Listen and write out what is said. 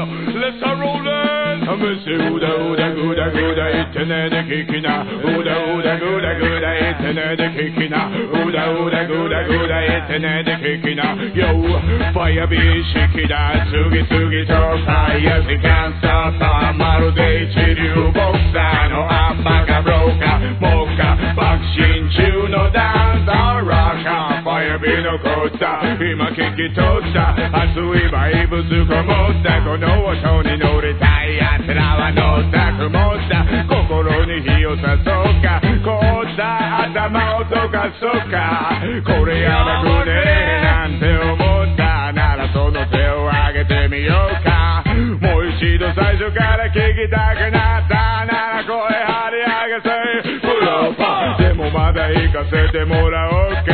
Let's start rolling 試しうだうだぐだぐだ言ってねで聞きなうだうだぐだぐだ言ってねで聞きなうだうだぐだぐだ言ってねで聞きな Yo ファイヤー美意識だ次々とファイヤー時間スターターまるで一流ボクサーのアンバカブローカーモッカ爆心中のダンサーラッカーファイヤー美のコースター今聞き取った熱いバイブスこもったこの音に乗りたいやつらは乗った曇った心に火をさそうか凍った頭を溶かそうかこれやばくねえなんて思ったならその手を挙げてみようかもう一度最初から聞きたくなったなら声張り上げてプロパでもまだ行かせてもらおうか